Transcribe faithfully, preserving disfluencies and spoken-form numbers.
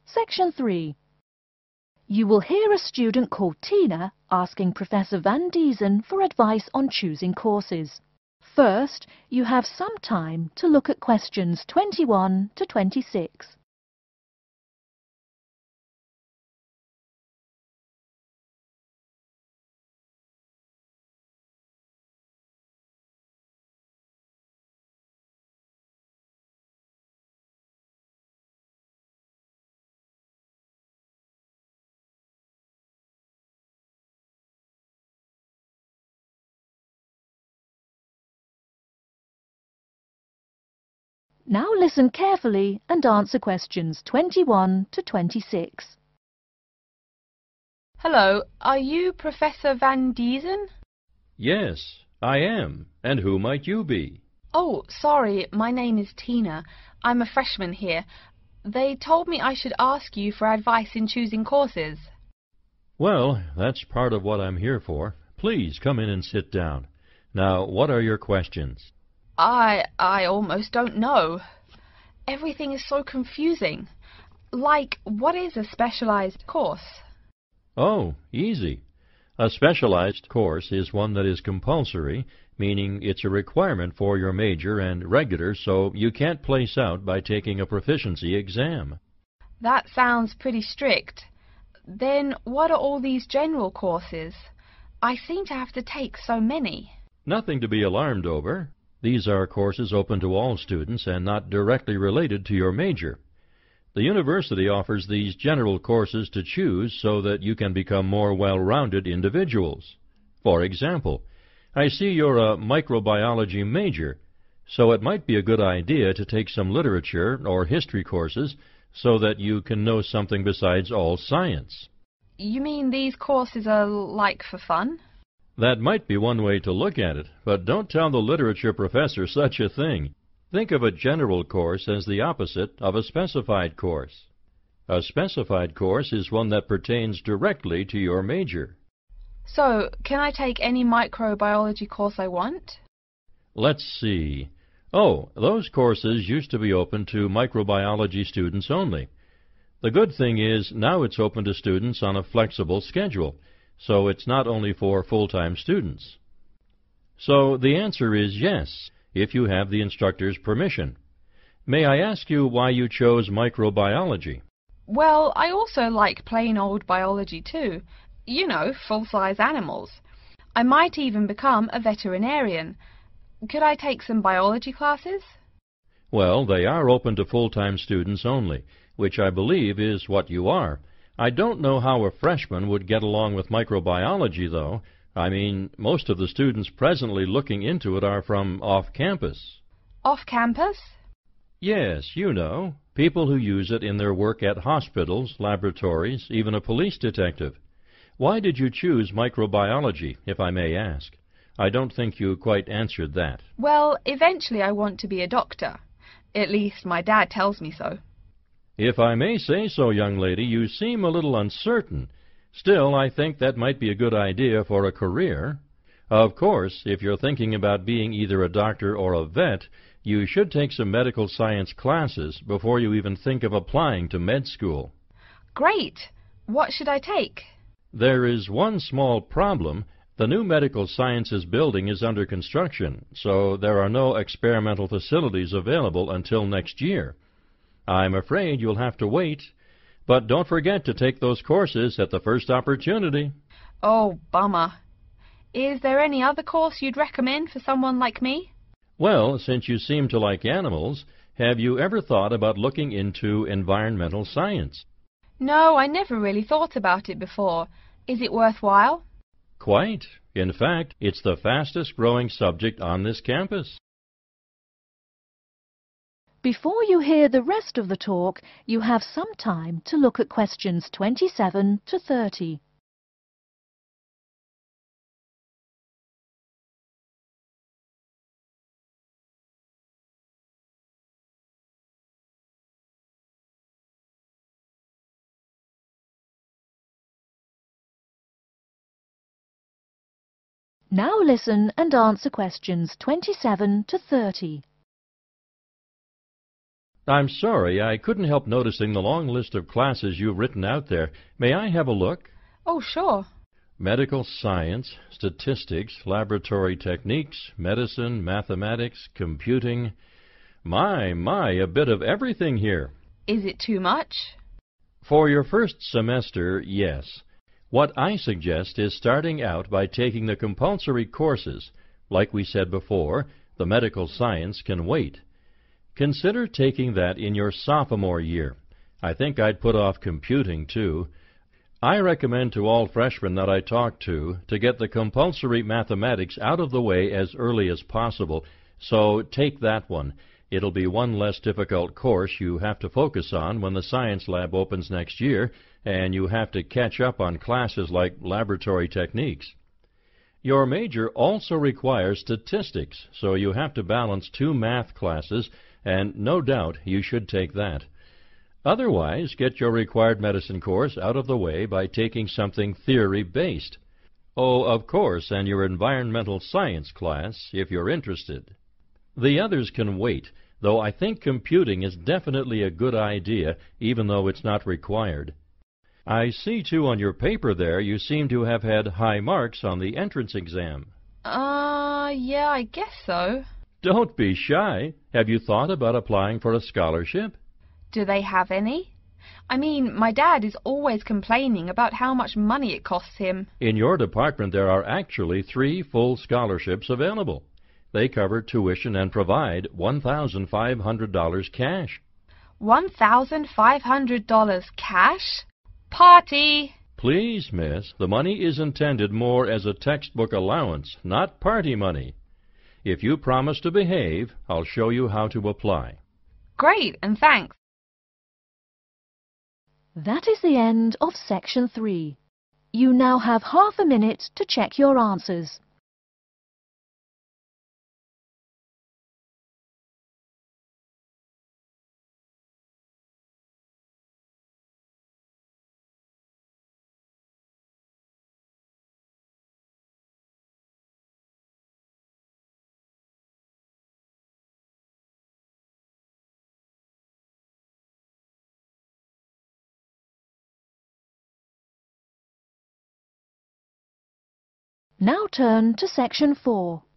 Section three. You will hear a student called Tina asking Professor Van Diesen for advice on choosing courses. First, you have some time to look at questions twenty-one to twenty-six. Now listen carefully and answer questions twenty-one to twenty-six. Hello, are you Professor Van Diesen? Yes, I am. And who might you be? Oh, sorry, my name is Tina. I'm a freshman here. They told me I should ask you for advice in choosing courses. Well, that's part of what I'm here for. Please come in and sit down. Now, what are your questions? I... I almost don't know. Everything is so confusing. Like, what is a specialized course? Oh, easy. A specialized course is one that is compulsory, meaning it's a requirement for your major, and regular, so you can't place out by taking a proficiency exam. That sounds pretty strict. Then what are all these general courses? I seem to have to take so many. Nothing to be alarmed over. These are courses open to all students and not directly related to your major. The university offers these general courses to choose so that you can become more well-rounded individuals. For example, I see you're a microbiology major, so it might be a good idea to take some literature or history courses so that you can know something besides all science. You mean these courses are like for fun? That might be one way to look at it, but don't tell the literature professor such a thing. Think of a general course as the opposite of a specified course. A specified course is one that pertains directly to your major. So, can I take any microbiology course I want? Let's see. Oh, those courses used to be open to microbiology students only. The good thing is now it's open to students on a flexible schedule, so it's not only for full-time students. So the answer is yes, if you have the instructor's permission. May I ask you why you chose microbiology? Well, I also like plain old biology too. You know, full-size animals. I might even become a veterinarian. Could I take some biology classes? Well, they are open to full-time students only, which I believe is what you are. I don't know how a freshman would get along with microbiology, though. I mean, most of the students presently looking into it are from off-campus. Off-campus? Yes, you know, people who use it in their work at hospitals, laboratories, even a police detective. Why did you choose microbiology, if I may ask? I don't think you quite answered that. Well, eventually I want to be a doctor. At least my dad tells me so. If I may say so, young lady, you seem a little uncertain. Still, I think that might be a good idea for a career. Of course, if you're thinking about being either a doctor or a vet, you should take some medical science classes before you even think of applying to med school. Great! What should I take? There is one small problem. The new medical sciences building is under construction, so there are no experimental facilities available until next year. I'm afraid you'll have to wait, but don't forget to take those courses at the first opportunity. Oh, bummer. Is there any other course you'd recommend for someone like me? Well, since you seem to like animals, have you ever thought about looking into environmental science? No, I never really thought about it before. Is it worthwhile? Quite. In fact, it's the fastest growing subject on this campus. Before you hear the rest of the talk, you have some time to look at questions twenty-seven to thirty. Now listen and answer questions twenty-seven to thirty. I'm sorry, I couldn't help noticing the long list of classes you've written out there. May I have a look? Oh, sure. Medical science, statistics, laboratory techniques, medicine, mathematics, computing. My, my, a bit of everything here. Is it too much? For your first semester, yes. What I suggest is starting out by taking the compulsory courses. Like we said before, the medical science can wait. Consider taking that in your sophomore year. I think I'd put off computing, too. I recommend to all freshmen that I talk to to get the compulsory mathematics out of the way as early as possible, so take that one. It'll be one less difficult course you have to focus on when the science lab opens next year, and you have to catch up on classes like laboratory techniques. Your major also requires statistics, so you have to balance two math classes, and no doubt you should take that. Otherwise, get your required medicine course out of the way by taking something theory-based. Oh, of course, and your environmental science class, if you're interested. The others can wait, though I think computing is definitely a good idea, even though it's not required. I see, too, on your paper there you seem to have had high marks on the entrance exam. Uh, yeah, I guess so. Don't be shy. Have you thought about applying for a scholarship? Do they have any? I mean, my dad is always complaining about how much money it costs him. In your department there are actually three full scholarships available. They cover tuition and provide one thousand five hundred dollars cash. one thousand five hundred dollars cash? Party! Please, miss, the money is intended more as a textbook allowance, not party money. If you promise to behave, I'll show you how to apply. Great, and thanks. That is the end of section three. You now have half a minute to check your answers. Now turn to section four.